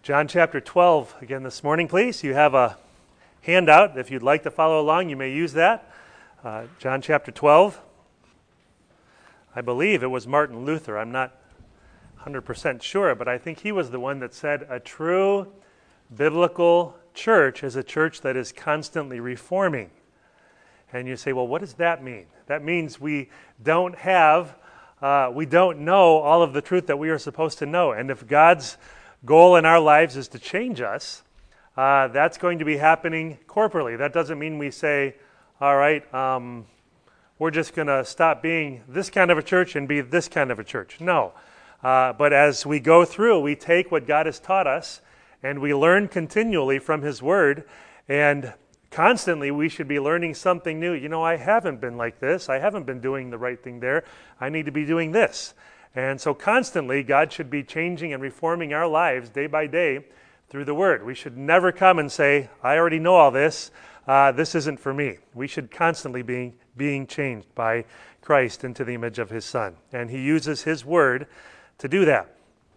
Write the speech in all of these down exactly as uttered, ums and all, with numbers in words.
John chapter twelve again this morning, please. You have a handout. If you'd like to follow along, you may use that. Uh, John chapter twelve. I believe it was Martin Luther. I'm not one hundred percent sure, but I think he was the one that said a true biblical church is a church that is constantly reforming. And you say, well, what does that mean? That means we don't have, uh, we don't know all of the truth that we are supposed to know. And if God's goal in our lives is to change us, uh, that's going to be happening corporately. That doesn't mean we say, all right, um, we're just going to stop being this kind of a church and be this kind of a church. No. Uh, but as we go through, we take what God has taught us and we learn continually from His Word, and constantly we should be learning something new. You know, I haven't been like this. I haven't been doing the right thing there. I need to be doing this. And so constantly God should be changing and reforming our lives day by day through the Word. We should never come and say, I already know all this. Uh, this isn't for me. We should constantly be being changed by Christ into the image of His Son. And He uses His Word to do that.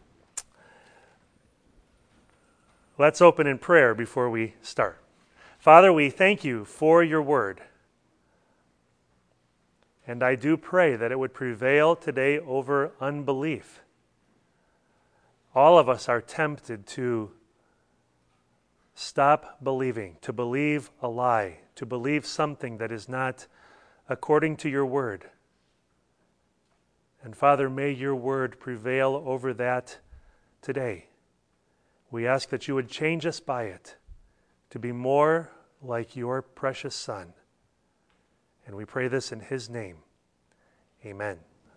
Let's open in prayer before we start. Father, we thank You for Your Word. And I do pray that it would prevail today over unbelief. All of us are tempted to stop believing, to believe a lie, to believe something that is not according to Your Word. And Father, may Your Word prevail over that today. We ask that You would change us by it to be more like Your precious Son. And we pray this in His name. Amen.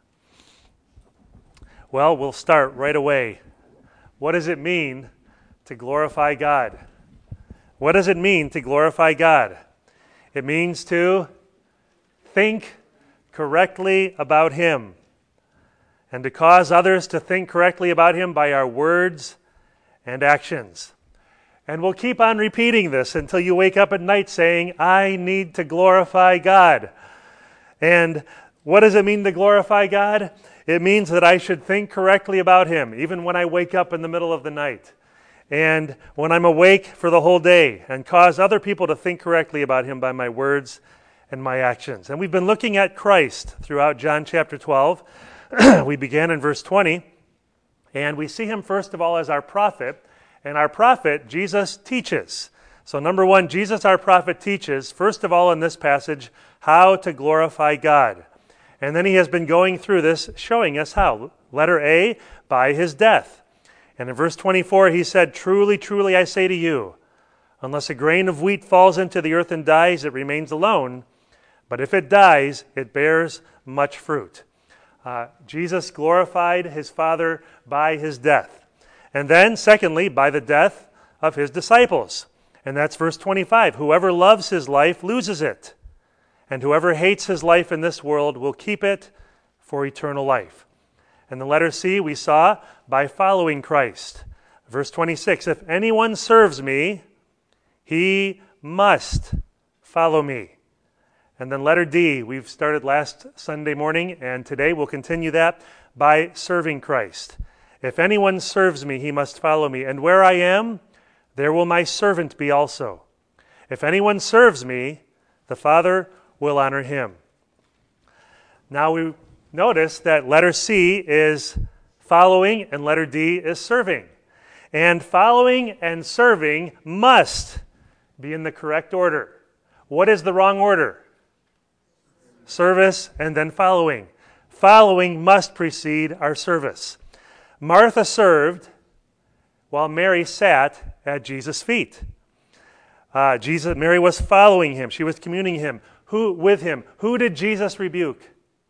Well, we'll start right away. What does it mean to glorify God? What does it mean to glorify God? It means to think correctly about Him and to cause others to think correctly about Him by our words and actions. And we'll keep on repeating this until you wake up at night saying, I need to glorify God. And what does it mean to glorify God? It means that I should think correctly about Him, even when I wake up in the middle of the night. And when I'm awake for the whole day, and cause other people to think correctly about Him by my words and my actions. And we've been looking at Christ throughout John chapter twelve. We began in verse twenty. And we see Him first of all as our prophet. And our prophet, Jesus, teaches. So number one, Jesus, our prophet, teaches, first of all in this passage, how to glorify God. And then He has been going through this, showing us how. Letter A, by His death. And in verse twenty-four, He said, Truly, truly, I say to you, unless a grain of wheat falls into the earth and dies, it remains alone. But if it dies, it bears much fruit. Uh, Jesus glorified His Father by His death. And then, secondly, by the death of His disciples. And that's verse twenty-five. Whoever loves his life loses it. And whoever hates his life in this world will keep it for eternal life. And the letter C we saw by following Christ. Verse twenty-six. If anyone serves me, he must follow me. And then letter D, we've started last Sunday morning, and today we'll continue that by serving Christ. If anyone serves me, he must follow me. And where I am, there will my servant be also. If anyone serves me, the Father will honor him. Now we notice that letter C is following and letter D is serving. And following and serving must be in the correct order. What is the wrong order? Service and then following. Following must precede our service. Martha served while Mary sat at Jesus' feet. Uh, Jesus, Mary was following Him. She was communing him, who, with Him. Who did Jesus rebuke?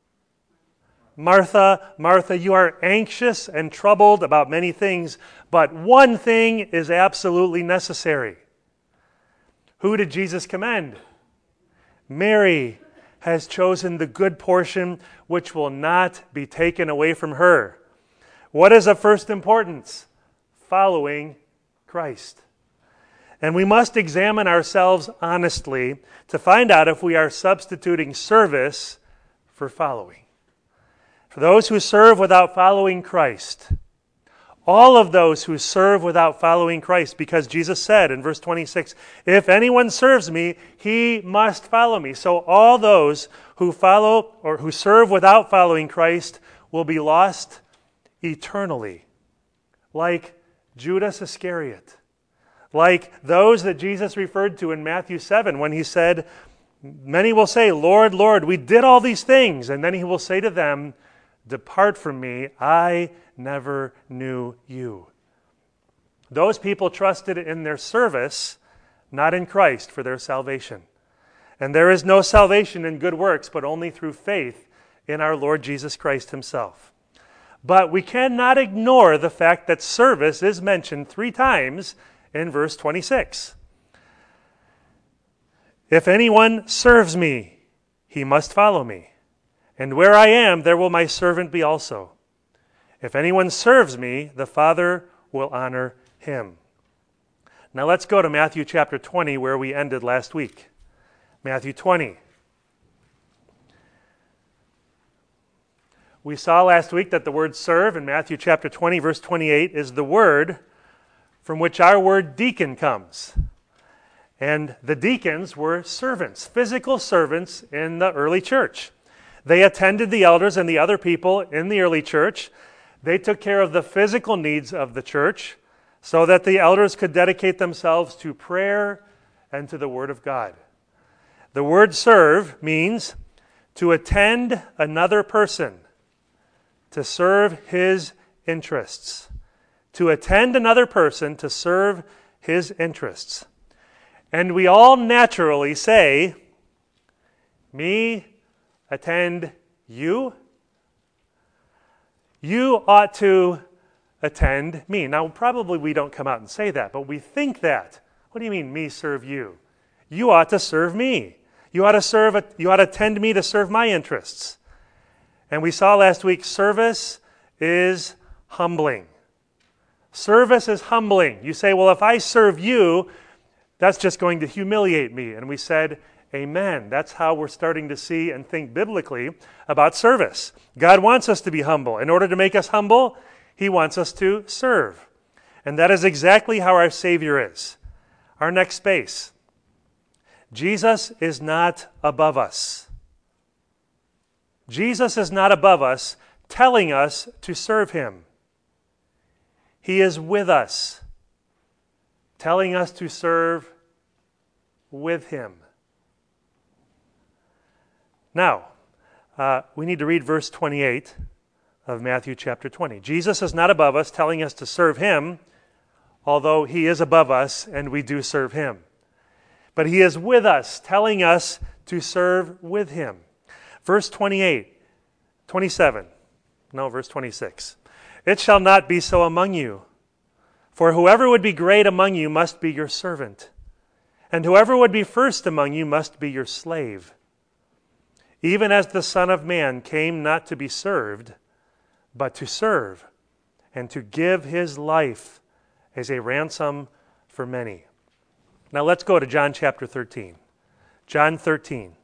Martha, Martha, you are anxious and troubled about many things, but one thing is absolutely necessary. Who did Jesus commend? Mary has chosen the good portion which will not be taken away from her. What is of first importance? Following Christ. And we must examine ourselves honestly to find out if we are substituting service for following. For those who serve without following Christ, All of those who serve without following Christ, because Jesus said in verse twenty-six, if anyone serves me, he must follow me. So all those who follow or who serve without following Christ will be lost eternally, like Judas Iscariot, like those that Jesus referred to in Matthew seven when he said, many will say, Lord, Lord, we did all these things. And then he will say to them, depart from me, I never knew you. Those people trusted in their service, not in Christ for their salvation. And there is no salvation in good works, but only through faith in our Lord Jesus Christ himself. But we cannot ignore the fact that service is mentioned three times in verse twenty-six. If anyone serves me, he must follow me. And where I am, there will my servant be also. If anyone serves me, the Father will honor him. Now let's go to Matthew chapter twenty, where we ended last week. Matthew twenty. We saw last week that the word serve in Matthew chapter twenty, verse twenty-eight, is the word from which our word deacon comes. And the deacons were servants, physical servants in the early church. They attended the elders and the other people in the early church. They took care of the physical needs of the church so that the elders could dedicate themselves to prayer and to the Word of God. The word serve means to attend another person, to serve his interests. To attend another person, to serve his interests. And we all naturally say, me attend you. You ought to attend me. Now, probably we don't come out and say that, but we think that. What do you mean, me serve you? You ought to serve me. You ought to serve. You ought to attend me to serve my interests. And we saw last week, service is humbling. Service is humbling. You say, well, if I serve you, that's just going to humiliate me. And we said, amen. That's how we're starting to see and think biblically about service. God wants us to be humble. In order to make us humble, he wants us to serve. And that is exactly how our Savior is. Our next space. Jesus is not above us. Jesus is not above us, telling us to serve him. He is with us, telling us to serve with him. Now, uh, we need to read verse twenty-eight of Matthew chapter twenty. Jesus is not above us, telling us to serve him, although he is above us and we do serve him. But he is with us, telling us to serve with him. Verse twenty-eight, twenty-seven, no, verse twenty-six. It shall not be so among you, for whoever would be great among you must be your servant, and whoever would be first among you must be your slave. Even as the Son of Man came not to be served, but to serve, and to give his life as a ransom for many. Now let's go to John chapter thirteen. John thirteen.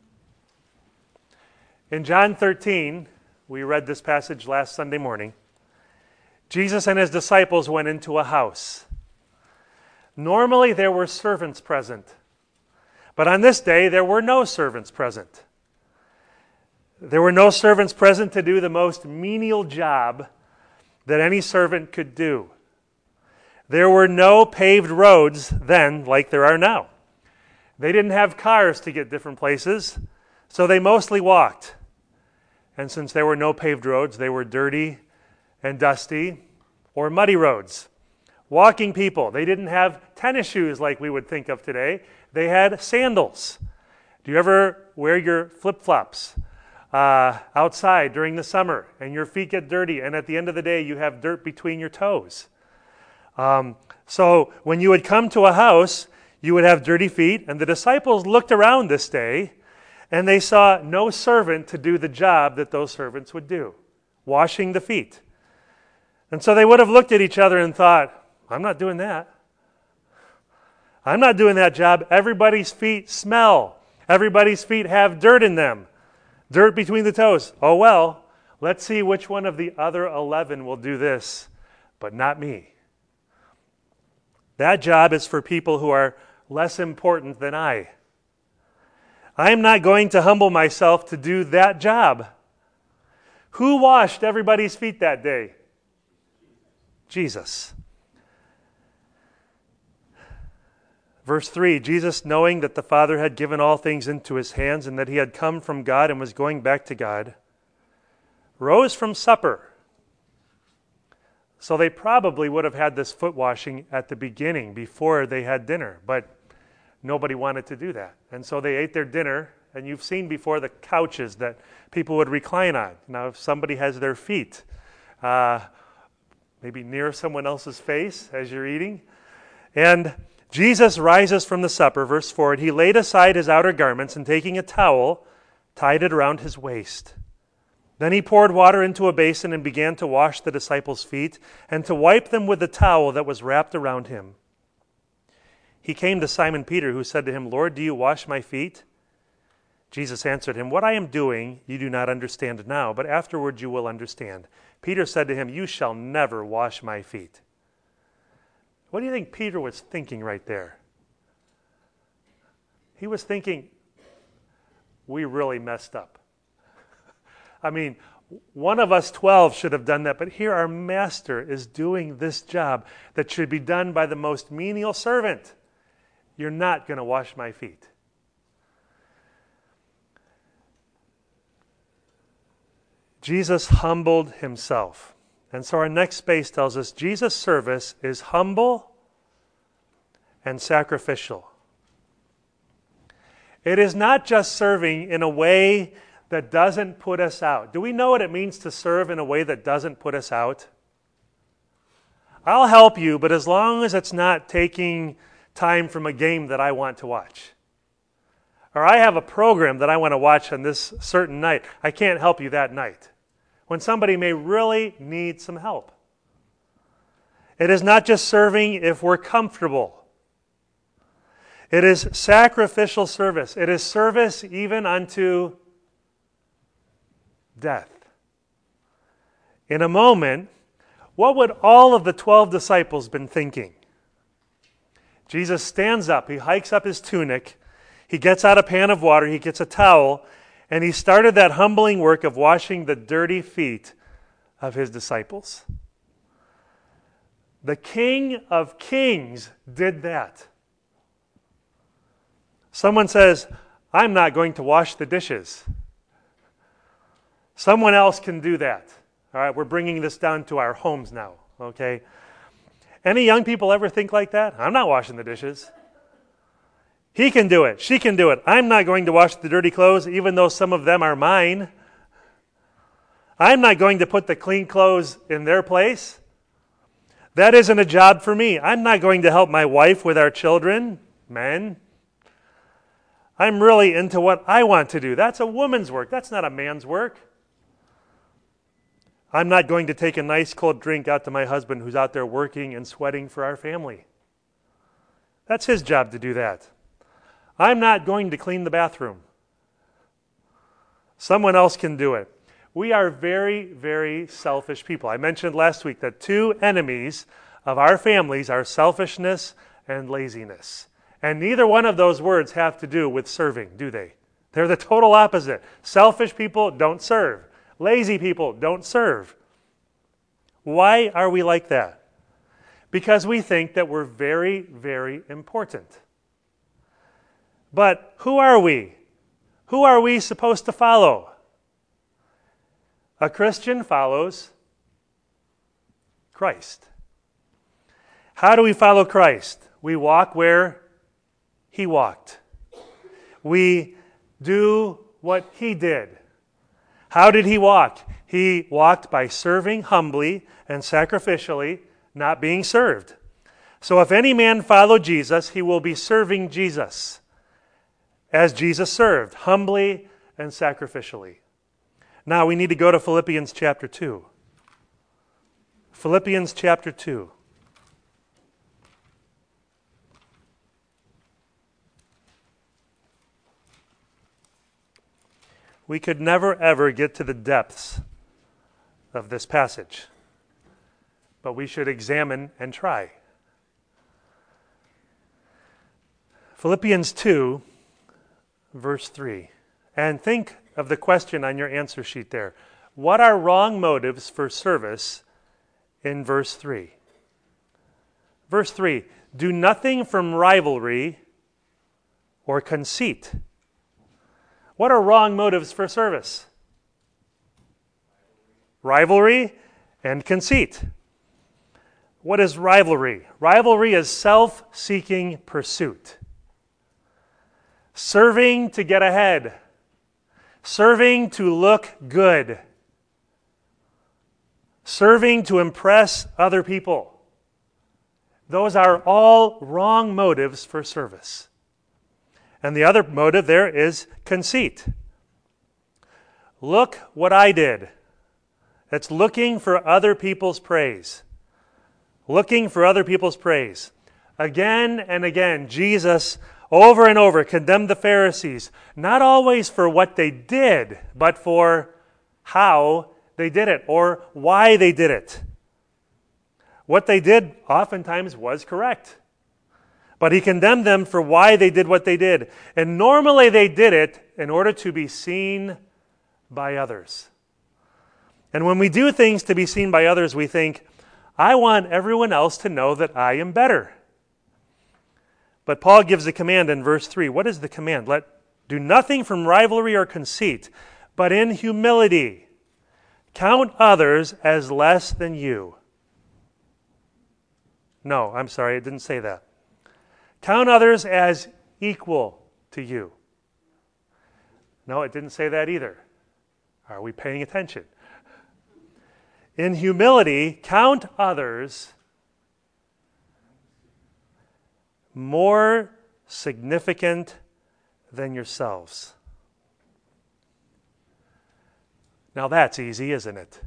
In John thirteen, we read this passage last Sunday morning. Jesus and his disciples went into a house. Normally there were servants present, but on this day there were no servants present. There were no servants present to do the most menial job that any servant could do. There were no paved roads then like there are now. They didn't have cars to get different places, so they mostly walked. And since there were no paved roads, they were dirty and dusty or muddy roads. Walking people, they didn't have tennis shoes like we would think of today. They had sandals. Do you ever wear your flip-flops uh, outside during the summer and your feet get dirty and at the end of the day you have dirt between your toes? Um, so when you would come to a house, you would have dirty feet, and the disciples looked around this day and they saw no servant to do the job that those servants would do, washing the feet. And so they would have looked at each other and thought, I'm not doing that. I'm not doing that job. Everybody's feet smell. Everybody's feet have dirt in them. Dirt between the toes. Oh well, let's see which one of the other eleven will do this but not me. That job is for people who are less important than I. I am not going to humble myself to do that job. Who washed everybody's feet that day? Jesus. Verse three, Jesus, knowing that the Father had given all things into his hands and that he had come from God and was going back to God, rose from supper. So they probably would have had this foot washing at the beginning before they had dinner, but nobody wanted to do that. And so they ate their dinner, and you've seen before the couches that people would recline on. Now, if somebody has their feet uh, maybe near someone else's face as you're eating, and Jesus rises from the supper, verse four, and he laid aside his outer garments and taking a towel, tied it around his waist. Then he poured water into a basin and began to wash the disciples' feet and to wipe them with the towel that was wrapped around him. He came to Simon Peter, who said to him, Lord, do you wash my feet? Jesus answered him, what I am doing you do not understand now, but afterward you will understand. Peter said to him, you shall never wash my feet. What do you think Peter was thinking right there? He was thinking, we really messed up. I mean, one of us twelve should have done that, but here our master is doing this job that should be done by the most menial servant. You're not going to wash my feet. Jesus humbled himself. And so our next space tells us Jesus' service is humble and sacrificial. It is not just serving in a way that doesn't put us out. Do we know what it means to serve in a way that doesn't put us out? I'll help you, but as long as it's not taking time from a game that I want to watch. Or I have a program that I want to watch on this certain night. I can't help you that night. When somebody may really need some help. It is not just serving if we're comfortable. It is sacrificial service. It is service even unto death. In a moment, what would all of the twelve disciples been thinking? Jesus stands up, he hikes up his tunic, he gets out a pan of water, he gets a towel, and he started that humbling work of washing the dirty feet of his disciples. The King of Kings did that. Someone says, I'm not going to wash the dishes. Someone else can do that. All right, we're bringing this down to our homes now, okay? Any young people ever think like that? I'm not washing the dishes. He can do it. She can do it. I'm not going to wash the dirty clothes, even though some of them are mine. I'm not going to put the clean clothes in their place. That isn't a job for me. I'm not going to help my wife with our children, men. I'm really into what I want to do. That's a woman's work. That's not a man's work. I'm not going to take a nice cold drink out to my husband who's out there working and sweating for our family. That's his job to do that. I'm not going to clean the bathroom. Someone else can do it. We are very, very selfish people. I mentioned last week that two enemies of our families are selfishness and laziness. And neither one of those words have to do with serving, do they? They're the total opposite. Selfish people don't serve. Lazy people don't serve. Why are we like that? Because we think that we're very, very important. But who are we? Who are we supposed to follow? A Christian follows Christ. How do we follow Christ? We walk where He walked. We do what He did. How did He walk? He walked by serving humbly and sacrificially, not being served. So if any man follow Jesus, he will be serving Jesus, as Jesus served, humbly and sacrificially. Now we need to go to Philippians chapter two. Philippians chapter two. We could never ever get to the depths of this passage. but we should examine and try. Philippians two, verse three. And think of the question on your answer sheet there. What are wrong motives for service in verse three? Verse three, do nothing from rivalry or conceit. What are wrong motives for service? Rivalry and conceit. What is rivalry? Rivalry is self-seeking pursuit. Serving to get ahead. Serving to look good. Serving to impress other people. Those are all wrong motives for service. And the other motive there is conceit. Look what I did. It's looking for other people's praise. Looking for other people's praise. Again and again, Jesus over and over condemned the Pharisees, not always for what they did, but for how they did it or why they did it. What they did oftentimes was correct. But he condemned them for why they did what they did. And normally they did it in order to be seen by others. And when we do things to be seen by others, we think, I want everyone else to know that I am better. But Paul gives a command in verse three. What is the command? Let do nothing from rivalry or conceit, but in humility count others as less than you. No, I'm sorry, it didn't say that. Count others as equal to you. No, it didn't say that either. Are we paying attention? In humility, count others more significant than yourselves. Now that's easy, isn't it?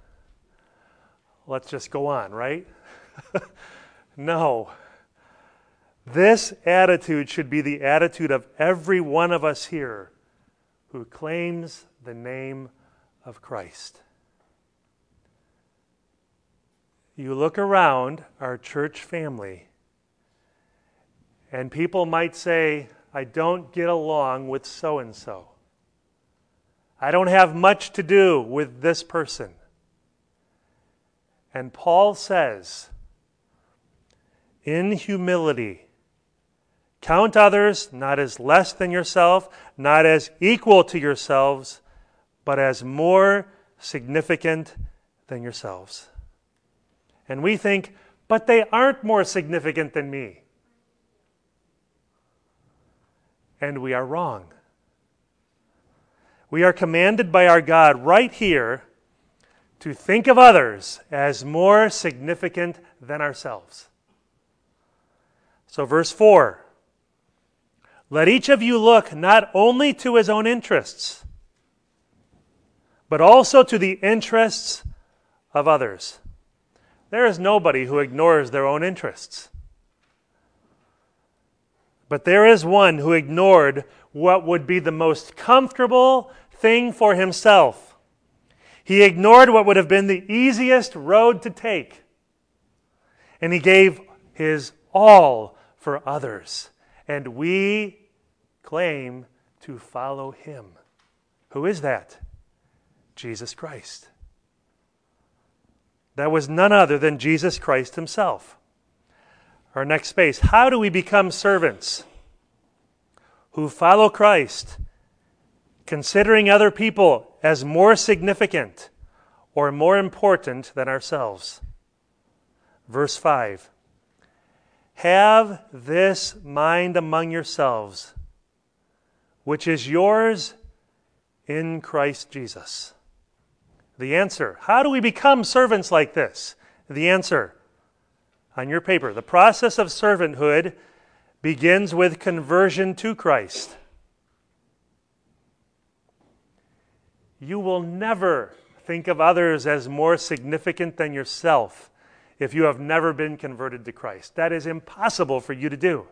Let's just go on, right? No. This attitude should be the attitude of every one of us here who claims the name of Christ. You look around our church family, and people might say, I don't get along with so-and-so. I don't have much to do with this person. And Paul says, in humility, count others not as less than yourself, not as equal to yourselves, but as more significant than yourselves. And we think, but they aren't more significant than me. And we are wrong. We are commanded by our God right here to think of others as more significant than ourselves. So verse four, let each of you look not only to his own interests, but also to the interests of others. There is nobody who ignores their own interests. But there is one who ignored what would be the most comfortable thing for himself. He ignored what would have been the easiest road to take. And he gave his all for others. And we claim to follow him. Who is that? Jesus Christ. That was none other than Jesus Christ himself. Our next space. How do we become servants who follow Christ, considering other people as more significant or more important than ourselves? Verse five. Have this mind among yourselves, which is yours in Christ Jesus. The answer, how do we become servants like this? The answer, on your paper, the process of servanthood begins with conversion to Christ. You will never think of others as more significant than yourself if you have never been converted to Christ. That is impossible for you to do.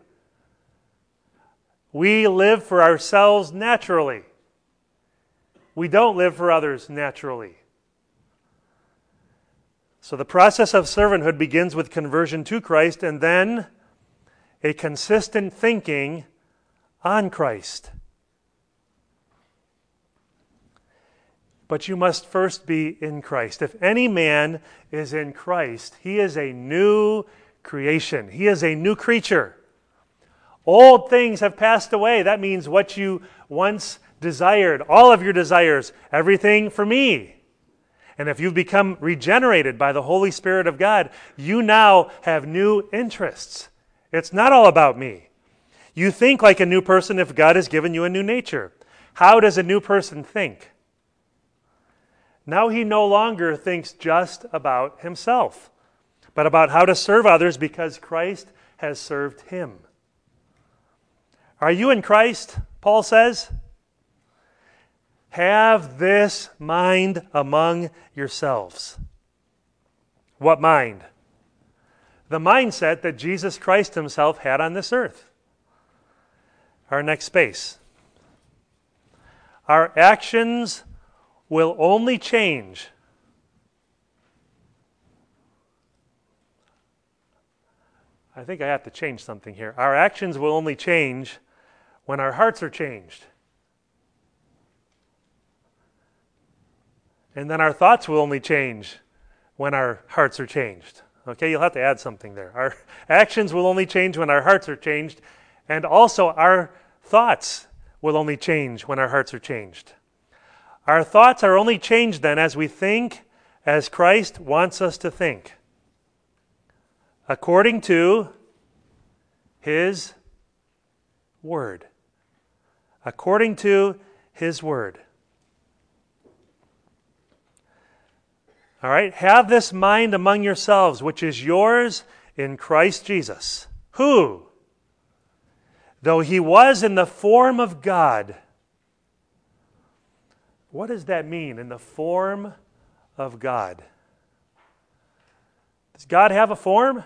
We live for ourselves naturally. We don't live for others naturally. So the process of servanthood begins with conversion to Christ and then a consistent thinking on Christ. But you must first be in Christ. If any man is in Christ, he is a new creation. He is a new creature. Old things have passed away. That means what you once desired, all of your desires, everything for me. And if you've become regenerated by the Holy Spirit of God, you now have new interests. It's not all about me. You think like a new person if God has given you a new nature. How does a new person think? Now he no longer thinks just about himself, but about how to serve others because Christ has served him. Are you in Christ? Paul says. Have this mind among yourselves. What mind? The mindset that Jesus Christ himself had on this earth. Our next space. Our actions will only change I think I have to change something here. Our actions will only change when our hearts are changed. And then our thoughts will only change when our hearts are changed. Okay, you'll have to add something there. Our actions will only change when our hearts are changed, and also our thoughts will only change when our hearts are changed. Our thoughts are only changed then as we think as Christ wants us to think, according to His Word. According to His Word. All right, have this mind among yourselves, which is yours in Christ Jesus, who, though He was in the form of God. What does that mean, in the form of God? Does God have a form?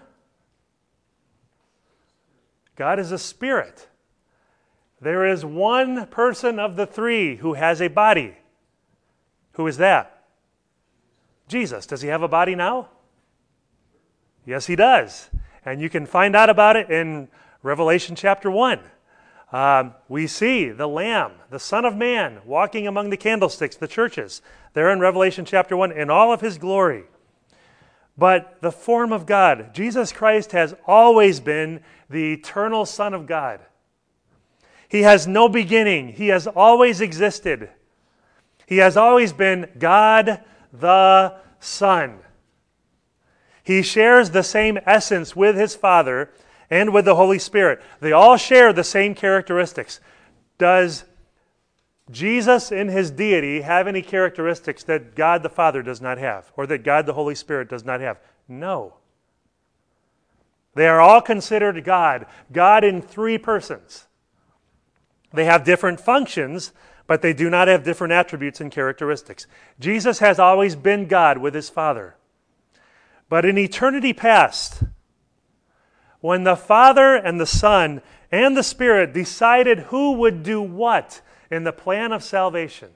God is a spirit. There is one person of the three who has a body. Who is that? Jesus. Does He have a body now? Yes, He does. And you can find out about it in Revelation chapter one. Um, we see the Lamb, the Son of Man, walking among the candlesticks, the churches, there in Revelation chapter one, in all of His glory. But the form of God, Jesus Christ has always been the eternal Son of God. He has no beginning. He has always existed. He has always been God the Son. He shares the same essence with His Father and with the Holy Spirit. They all share the same characteristics. Does Jesus in His deity have any characteristics that God the Father does not have, or that God the Holy Spirit does not have? No. They are all considered God, God in three persons. They have different functions, but they do not have different attributes and characteristics. Jesus has always been God with His Father. But in eternity past, when the Father and the Son and the Spirit decided who would do what in the plan of salvation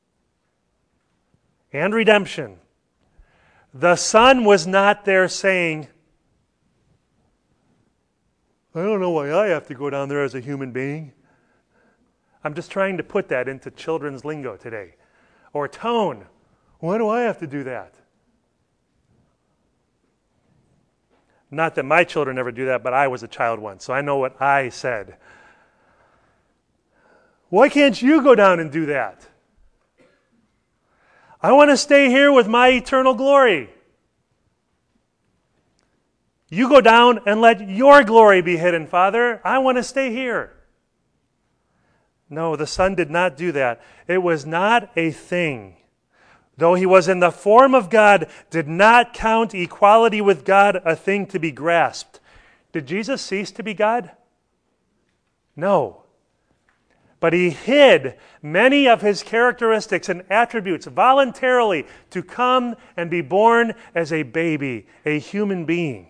and redemption, the Son was not there saying, I don't know why I have to go down there as a human being. I'm just trying to put that into children's lingo today. Or tone. Why do I have to do that? Not that my children ever do that, but I was a child once, so I know what I said. Why can't you go down and do that? I want to stay here with my eternal glory. You go down and let your glory be hidden, Father. I want to stay here. No, the Son did not do that. It was not a thing. Though He was in the form of God, did not count equality with God a thing to be grasped. Did Jesus cease to be God? No. But He hid many of His characteristics and attributes voluntarily to come and be born as a baby, a human being.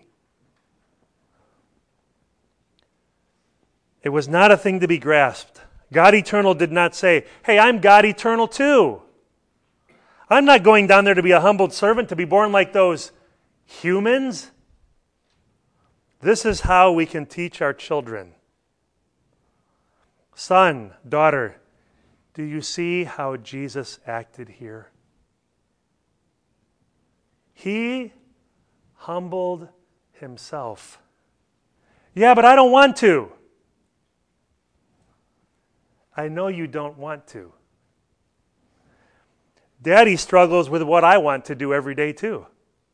It was not a thing to be grasped. God eternal did not say, hey, I'm God eternal too. I'm not going down there to be a humbled servant, to be born like those humans? This is how we can teach our children. Son, daughter, do you see how Jesus acted here? He humbled himself. Yeah, but I don't want to. I know you don't want to. Daddy struggles with what I want to do every day too.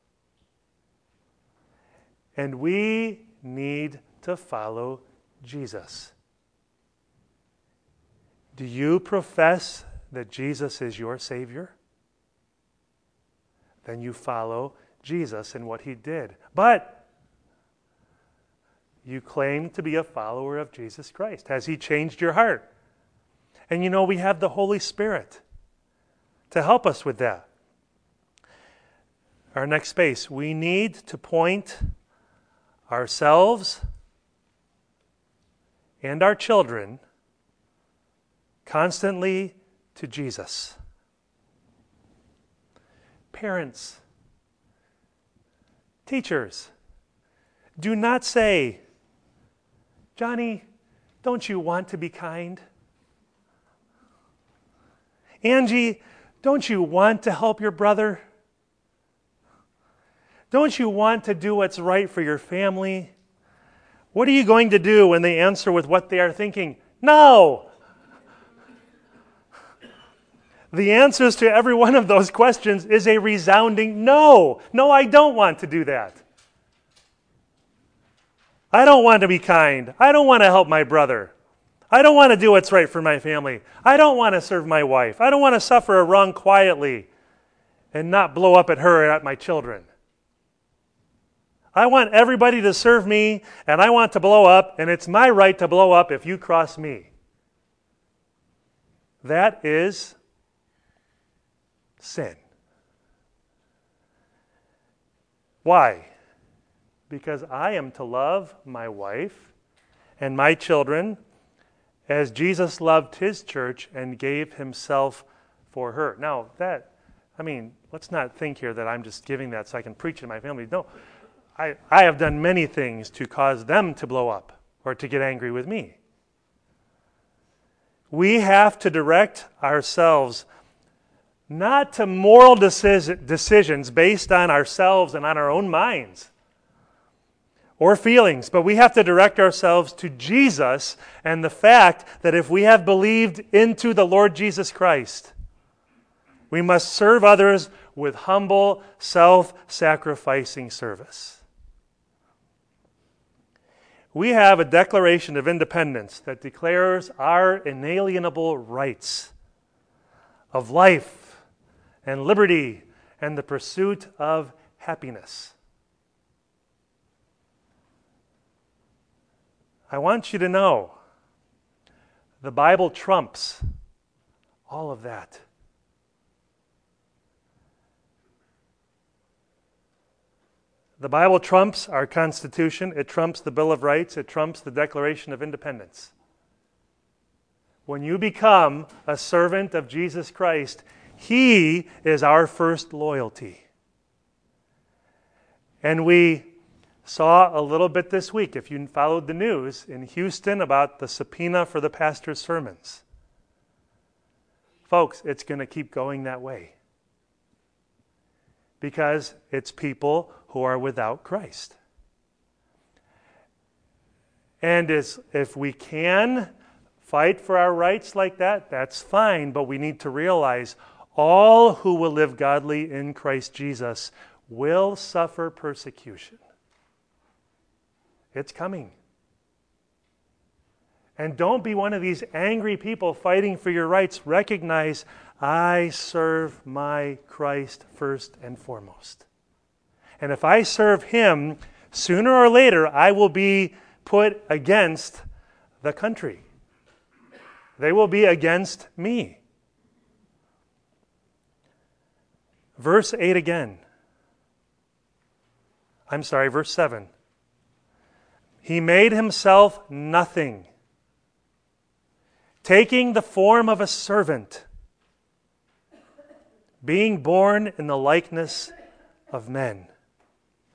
And we need to follow Jesus. Do you profess that Jesus is your Savior? Then you follow Jesus and what he did. But you claim to be a follower of Jesus Christ. Has he changed your heart? And you know, we have the Holy Spirit to help us with that. Our next space, we need to point ourselves and our children constantly to Jesus. Parents, teachers, do not say, Johnny, don't you want to be kind? Angie, don't you want to help your brother? Don't you want to do what's right for your family? What are you going to do when they answer with what they are thinking? No! The answers to every one of those questions is a resounding no. No, I don't want to do that. I don't want to be kind. I don't want to help my brother. I don't want to do what's right for my family. I don't want to serve my wife. I don't want to suffer a wrong quietly and not blow up at her and at my children. I want everybody to serve me, and I want to blow up, and it's my right to blow up if you cross me. That is sin. Why? Because I am to love my wife and my children as Jesus loved his church and gave himself for her. Now, that, I mean, let's not think here that I'm just giving that so I can preach to my family. No, I, I have done many things to cause them to blow up or to get angry with me. We have to direct ourselves not to moral decis- decisions based on ourselves and on our own minds or feelings, but we have to direct ourselves to Jesus and the fact that if we have believed into the Lord Jesus Christ, we must serve others with humble, self-sacrificing service. We have a Declaration of Independence that declares our inalienable rights of life and liberty and the pursuit of happiness. I want you to know the Bible trumps all of that. The Bible trumps our Constitution. It trumps the Bill of Rights. It trumps the Declaration of Independence. When you become a servant of Jesus Christ, he is our first loyalty. And we saw a little bit this week, if you followed the news, in Houston about the subpoena for the pastor's sermons. Folks, it's going to keep going that way. Because it's people who are without Christ. And as, if we can fight for our rights like that, that's fine, but we need to realize all who will live godly in Christ Jesus will suffer persecution. It's coming. And don't be one of these angry people fighting for your rights. Recognize, I serve my Christ first and foremost. And if I serve him, sooner or later I will be put against the country. They will be against me. Verse eight again. I'm sorry, verse seven. He made himself nothing, taking the form of a servant, being born in the likeness of men.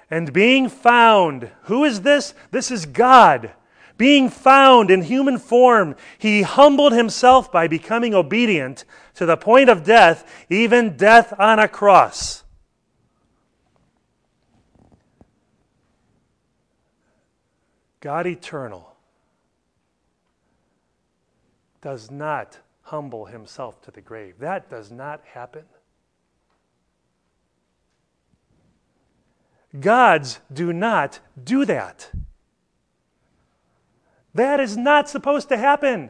And being found, who is this? This is God. Being found in human form, he humbled himself by becoming obedient to the point of death, even death on a cross. God eternal does not humble himself to the grave. That does not happen. Gods do not do that. That is not supposed to happen.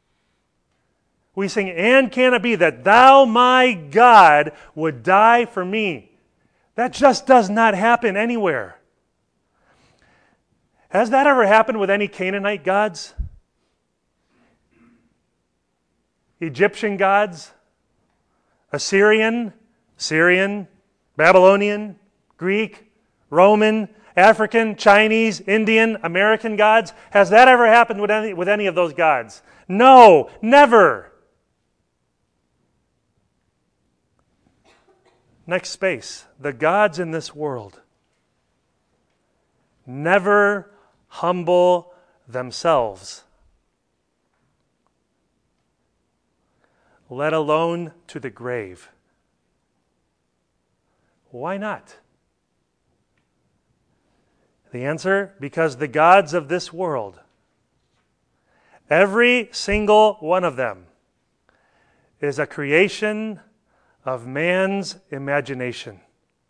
We sing, and can it be that thou, my God, would die for me? That just does not happen anywhere. Has that ever happened with any Canaanite gods? Egyptian gods? Assyrian? Syrian? Babylonian? Greek? Roman, African, Chinese, Indian, American gods? Has that ever happened with any, with any of those gods? No, never. Next space. The gods in this world never humble themselves, let alone to the grave. Why not? The answer, because the gods of this world, every single one of them, is a creation of man's imagination.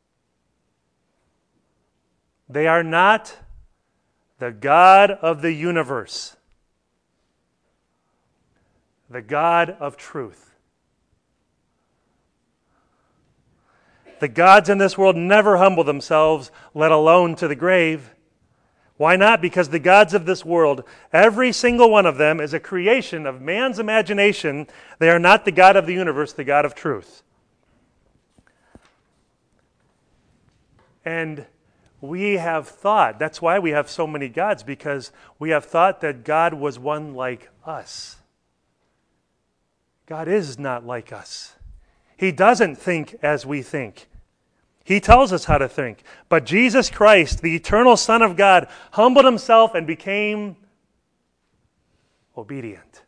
They are not the God of the universe, the God of truth. The gods in this world never humble themselves, let alone to the grave. Why not? Because the gods of this world, every single one of them, is a creation of man's imagination. They are not the God of the universe, the God of truth. And we have thought, that's why we have so many gods, because we have thought that God was one like us. God is not like us. He doesn't think as we think. He tells us how to think. But Jesus Christ, the eternal Son of God, humbled himself and became obedient.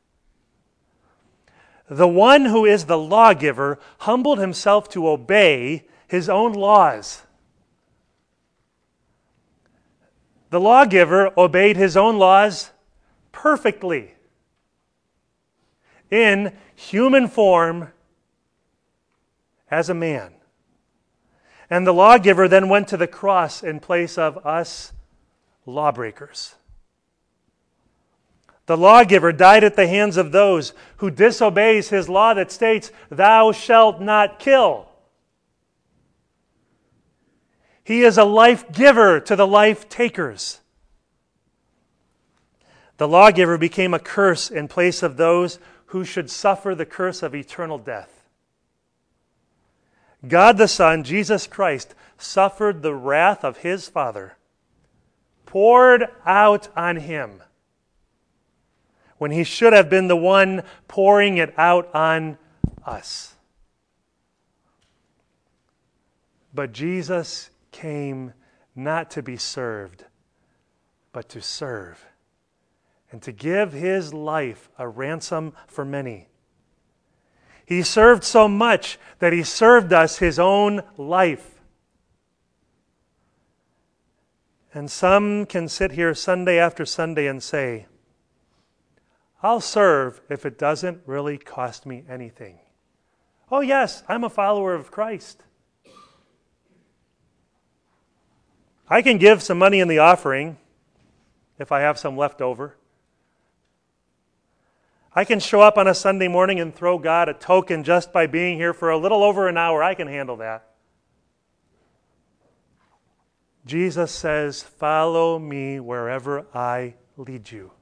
The one who is the lawgiver humbled himself to obey his own laws. The lawgiver obeyed his own laws perfectly in human form as a man. And the lawgiver then went to the cross in place of us lawbreakers. The lawgiver died at the hands of those who disobeys his law that states, "Thou shalt not kill." He is a life giver to the life takers. The lawgiver became a curse in place of those who should suffer the curse of eternal death. God the Son, Jesus Christ, suffered the wrath of his Father, poured out on him, when he should have been the one pouring it out on us. But Jesus came not to be served, but to serve, and to give his life a ransom for many. He served so much that he served us his own life. And some can sit here Sunday after Sunday and say, I'll serve if it doesn't really cost me anything. Oh yes, I'm a follower of Christ. I can give some money in the offering if I have some left over. I can show up on a Sunday morning and throw God a token just by being here for a little over an hour. I can handle that. Jesus says, follow me wherever I lead you.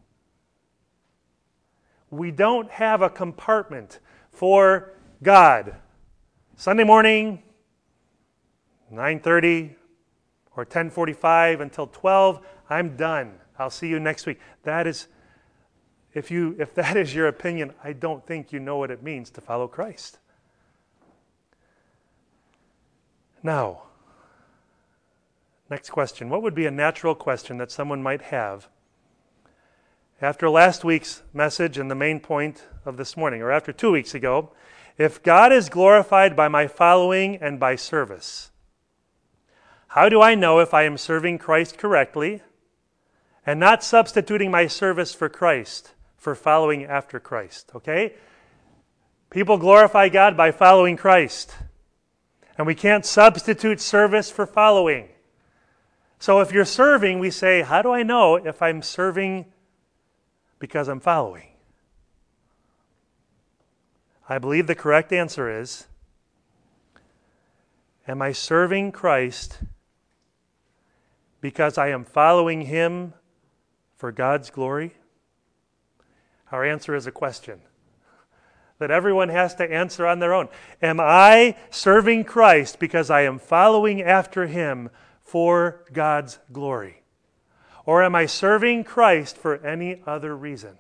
We don't have a compartment for God. Sunday morning, nine thirty or ten forty-five until twelve, I'm done. I'll see you next week. That is... If you, if that is your opinion, I don't think you know what it means to follow Christ. Now, Next question. What would be a natural question that someone might have after last week's message and the main point of this morning, or after two weeks ago? If God is glorified by my following and by service, how do I know if I am serving Christ correctly and not substituting my service for Christ, for following after Christ? Okay? People glorify God by following Christ, and we can't substitute service for following. So if you're serving, we say, how do I know if I'm serving because I'm following? I believe the correct answer is, am I serving Christ because I am following Him for God's glory? Our answer is a question that everyone has to answer on their own. Am I serving Christ because I am following after Him for God's glory? Or am I serving Christ for any other reason?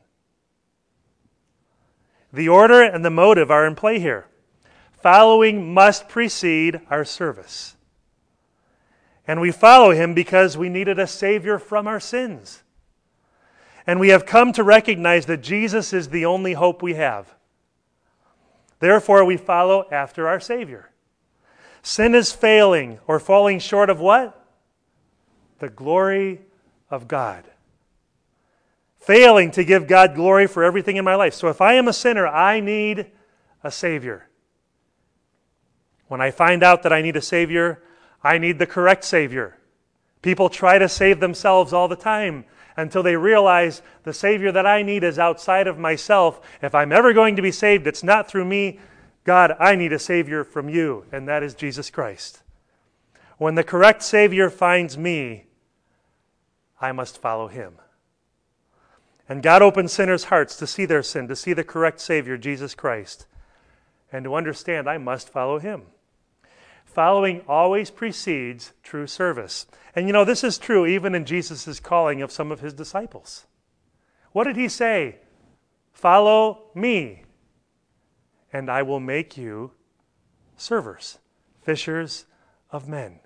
The order and the motive are in play here. Following must precede our service. And we follow Him because we needed a Savior from our sins. And we have come to recognize that Jesus is the only hope we have. Therefore, we follow after our Savior. Sin is failing or falling short of what? The glory of God. Failing to give God glory for everything in my life. So if I am a sinner, I need a Savior. When I find out that I need a Savior, I need the correct Savior. People try to save themselves all the time until they realize the Savior that I need is outside of myself. If I'm ever going to be saved, it's not through me. God, I need a Savior from you, and that is Jesus Christ. When the correct Savior finds me, I must follow Him. And God opens sinners' hearts to see their sin, to see the correct Savior, Jesus Christ, and to understand I must follow Him. Following always precedes true service. And you know, this is true even in Jesus' calling of some of His disciples. What did He say? Follow me, and I will make you servers, fishers of men.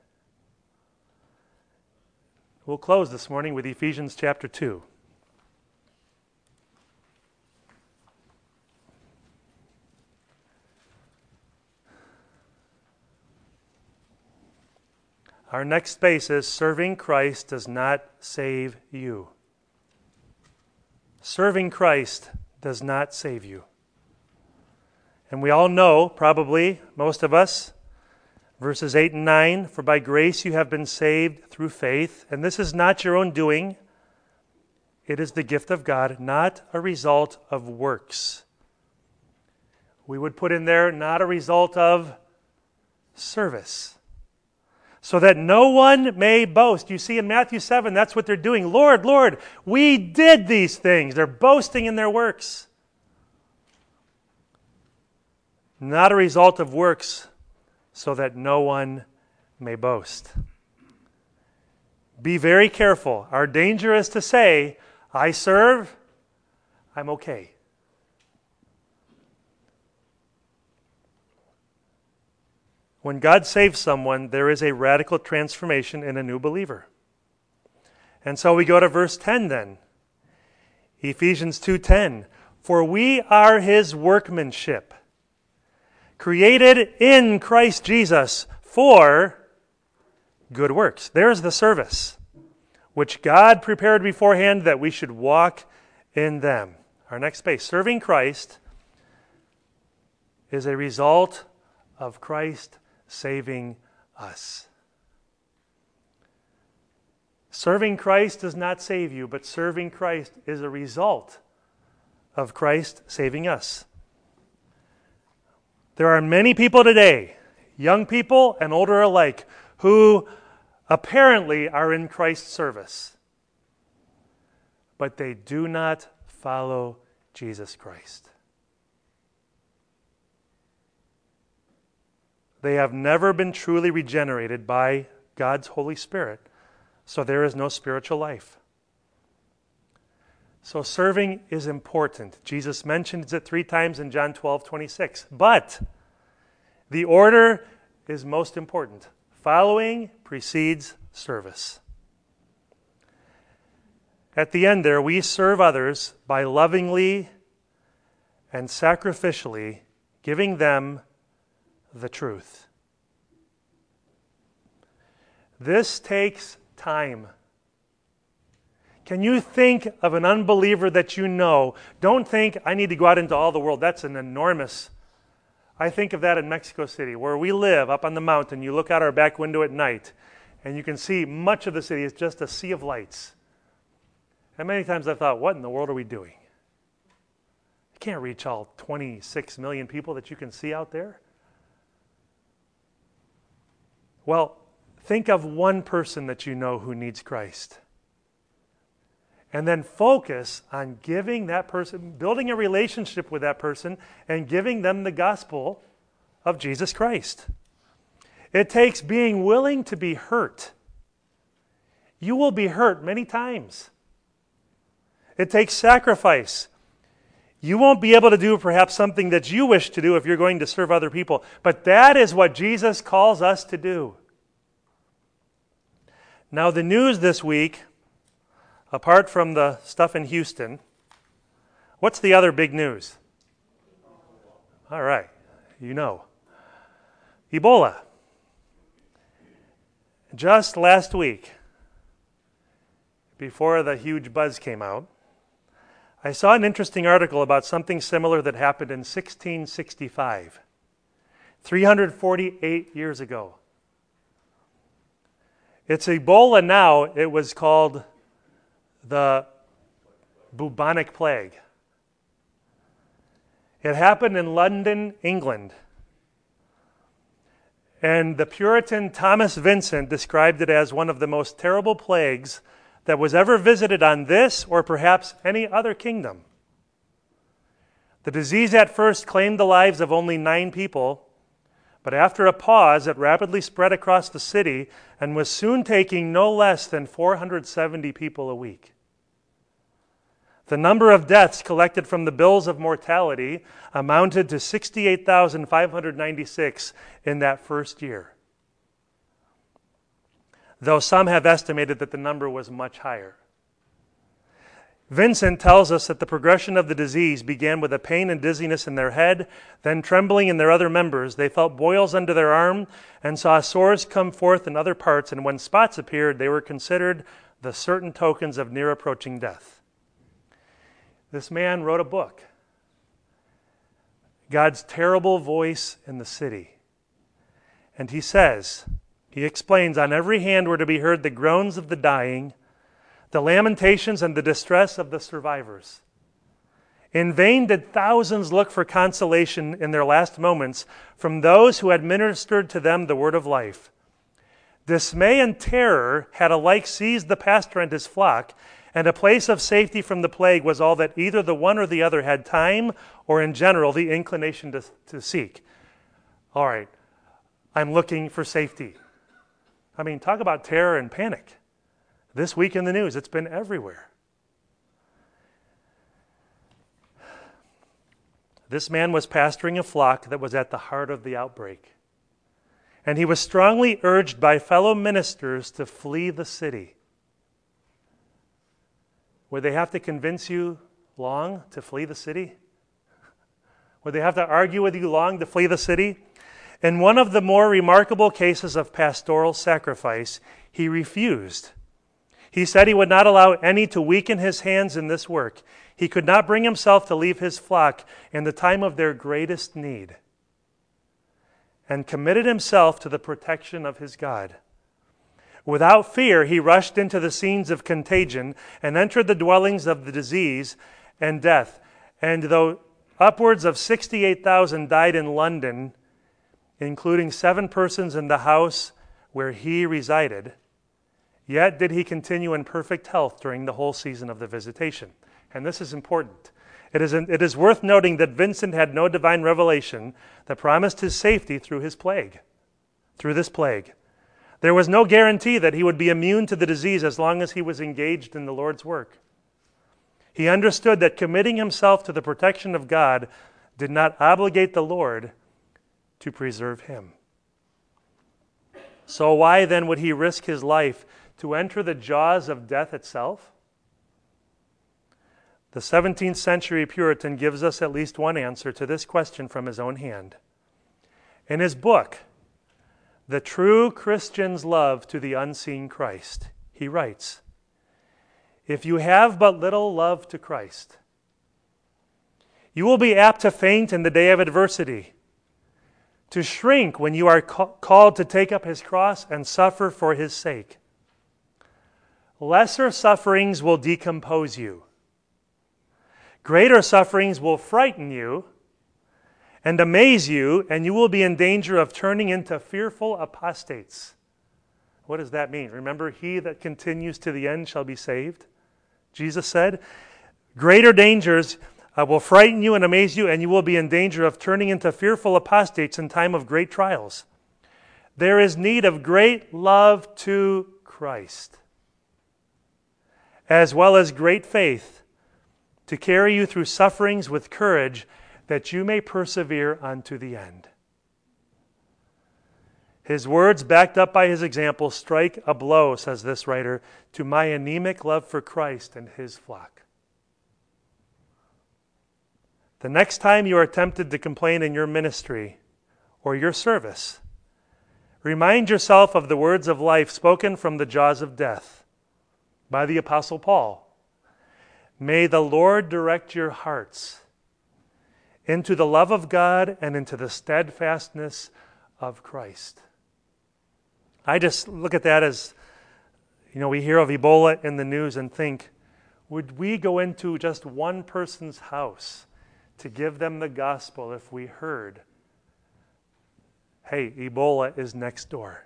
We'll close this morning with Ephesians chapter two. Our next space is serving Christ does not save you. Serving Christ does not save you. And we all know, probably, most of us, verses eight and nine, for by grace you have been saved through faith, and this is not your own doing. It is the gift of God, not a result of works. We would put in there, not a result of service. So that no one may boast. You see in Matthew seven, that's what they're doing. Lord, Lord, we did these things. They're boasting in their works. Not a result of works, so that no one may boast. Be very careful. Our danger is to say, I serve, I'm okay. When God saves someone, there is a radical transformation in a new believer. And so we go to verse ten then. Ephesians two ten. For we are His workmanship, created in Christ Jesus for good works. There's the service, which God prepared beforehand that we should walk in them. Our next space. Serving Christ is a result of Christ saving us. Serving Christ does not save you, but serving Christ is a result of Christ saving us. There are many people today, young people and older alike, who apparently are in Christ's service, but they do not follow Jesus Christ. They have never been truly regenerated by God's Holy Spirit, so there is no spiritual life. So serving is important. Jesus mentions it three times in John twelve twenty-six. But the order is most important. Following precedes service. At the end there, we serve others by lovingly and sacrificially giving them the truth. This takes time. Can you think of an unbeliever that you know? Don't think, I need to go out into all the world. That's an enormous. I think of that in Mexico City, where we live up on the mountain. You look out our back window at night, and you can see much of the city is just a sea of lights. And many times I've thought, what in the world are we doing? You can't reach all twenty-six million people that you can see out there. Well, think of one person that you know who needs Christ. And then focus on giving that person, building a relationship with that person, and giving them the gospel of Jesus Christ. It takes being willing to be hurt. You will be hurt many times. It takes sacrifice. You won't be able to do perhaps something that you wish to do if you're going to serve other people, but that is what Jesus calls us to do. Now, the news this week, apart from the stuff in Houston, what's the other big news? All right, you know. Ebola. Just last week, before the huge buzz came out, I saw an interesting article about something similar that happened in sixteen sixty-five, three hundred forty-eight years ago. It's Ebola now. It was called the bubonic plague. It happened in London, England. And the Puritan Thomas Vincent described it as one of the most terrible plagues that was ever visited on this or perhaps any other kingdom. The disease at first claimed the lives of only nine people, but after a pause, it rapidly spread across the city and was soon taking no less than four hundred seventy people a week. The number of deaths collected from the bills of mortality amounted to sixty-eight thousand five hundred ninety-six in that first year, though some have estimated that the number was much higher. Vincent tells us that the progression of the disease began with a pain and dizziness in their head, then trembling in their other members. They felt boils under their arm and saw sores come forth in other parts, and when spots appeared, they were considered the certain tokens of near approaching death. This man wrote a book, God's Terrible Voice in the City. And he says, he explains, on every hand were to be heard the groans of the dying, the lamentations and the distress of the survivors. In vain did thousands look for consolation in their last moments from those who had ministered to them the word of life. Dismay and terror had alike seized the pastor and his flock, and a place of safety from the plague was all that either the one or the other had time or in general the inclination to, to seek. All right, I'm looking for safety. I mean, talk about terror and panic. This week in the news, it's been everywhere. This man was pastoring a flock that was at the heart of the outbreak. And he was strongly urged by fellow ministers to flee the city. Would they have to convince you long to flee the city? Would they have to argue with you long to flee the city? In one of the more remarkable cases of pastoral sacrifice, he refused. He said he would not allow any to weaken his hands in this work. He could not bring himself to leave his flock in the time of their greatest need, and committed himself to the protection of his God. Without fear, he rushed into the scenes of contagion and entered the dwellings of the disease and death. And though upwards of sixty-eight thousand died in London, including seven persons in the house where he resided, yet did he continue in perfect health during the whole season of the visitation. And this is important. It is, it is worth noting that Vincent had no divine revelation that promised his safety through his plague, through this plague. There was no guarantee that he would be immune to the disease as long as he was engaged in the Lord's work. He understood that committing himself to the protection of God did not obligate the Lord to preserve him. So why then would he risk his life to enter the jaws of death itself? The seventeenth century Puritan gives us at least one answer to this question from his own hand. In his book, The True Christian's Love to the Unseen Christ, he writes, "If you have but little love to Christ, you will be apt to faint in the day of adversity, to shrink when you are ca- called to take up his cross and suffer for his sake. Lesser sufferings will decompose you. Greater sufferings will frighten you and amaze you, and you will be in danger of turning into fearful apostates." What does that mean? Remember, he that continues to the end shall be saved. Jesus said, greater dangers uh, will frighten you and amaze you, and you will be in danger of turning into fearful apostates in time of great trials. There is need of great love to Christ, as well as great faith, to carry you through sufferings with courage, that you may persevere unto the end. His words, backed up by his example, strike a blow, says this writer, to my anemic love for Christ and his flock. The next time you are tempted to complain in your ministry or your service, remind yourself of the words of life spoken from the jaws of death by the Apostle Paul. May the Lord direct your hearts into the love of God and into the steadfastness of Christ. I just look at that as, you know, we hear of Ebola in the news and think, would we go into just one person's house to give them the gospel if we heard, hey, Ebola is next door?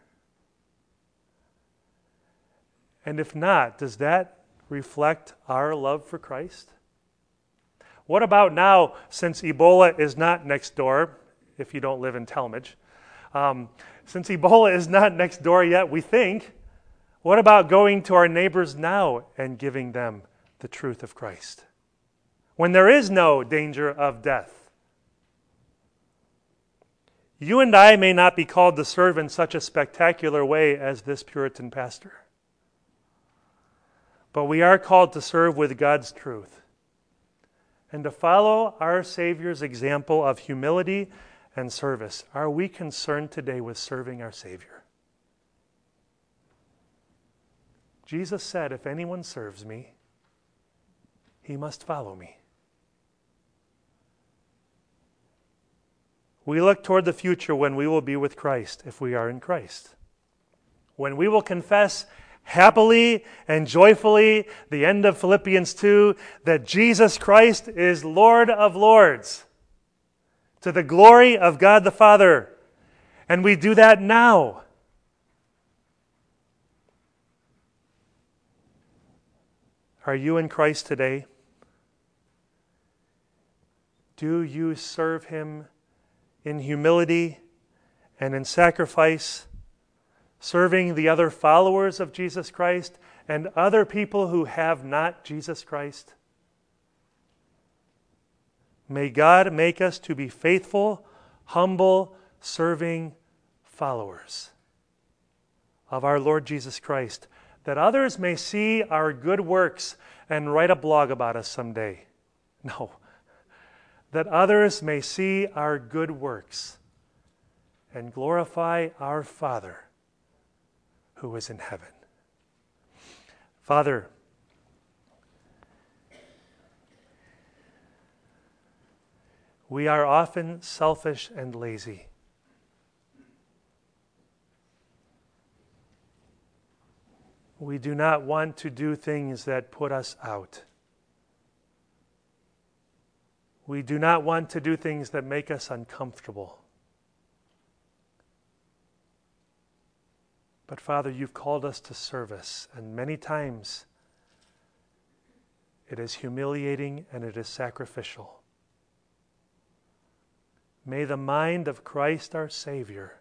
And if not, does that reflect our love for Christ? What about now, since Ebola is not next door, if you don't live in Talmadge, um, since Ebola is not next door yet, we think, what about going to our neighbors now and giving them the truth of Christ, when there is no danger of death? You and I may not be called to serve in such a spectacular way as this Puritan pastor, but we are called to serve with God's truth and to follow our Savior's example of humility and service. Are we concerned today with serving our Savior? Jesus said, if anyone serves me, he must follow me. We look toward the future when we will be with Christ, if we are in Christ, when we will confess happily and joyfully the end of Philippians two, that Jesus Christ is Lord of Lords, to the glory of God the Father. And we do that now. Are you in Christ today? Do you serve him in humility and in sacrifice, serving the other followers of Jesus Christ and other people who have not Jesus Christ? May God make us to be faithful, humble, serving followers of our Lord Jesus Christ, that others may see our good works and write a blog about us someday. No, that others may see our good works and glorify our Father who is in heaven. Father, we are often selfish and lazy. We do not want to do things that put us out. We do not want to do things that make us uncomfortable. But Father, you've called us to service, and many times it is humiliating and it is sacrificial. May the mind of Christ our Savior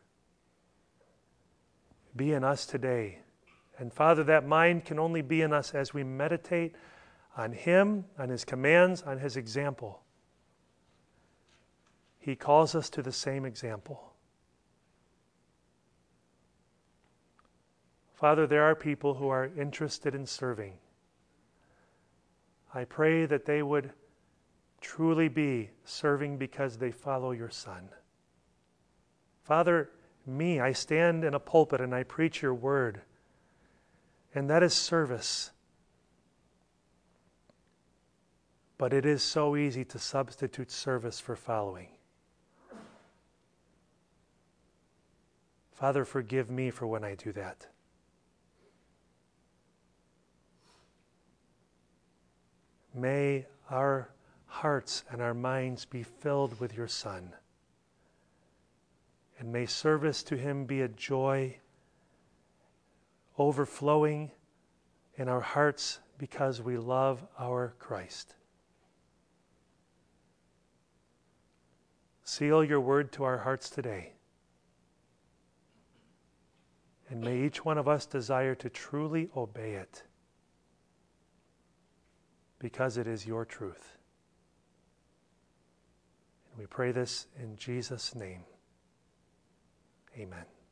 be in us today. And Father, that mind can only be in us as we meditate on Him, on His commands, on His example. He calls us to the same example. Father, there are people who are interested in serving. I pray that they would truly be serving because they follow your Son. Father, me, I stand in a pulpit and I preach your word, and that is service. But it is so easy to substitute service for following. Father, forgive me for when I do that. May our hearts and our minds be filled with your Son. And may service to him be a joy overflowing in our hearts because we love our Christ. Seal your word to our hearts today. And may each one of us desire to truly obey it, because it is your truth. And we pray this in Jesus' name. Amen.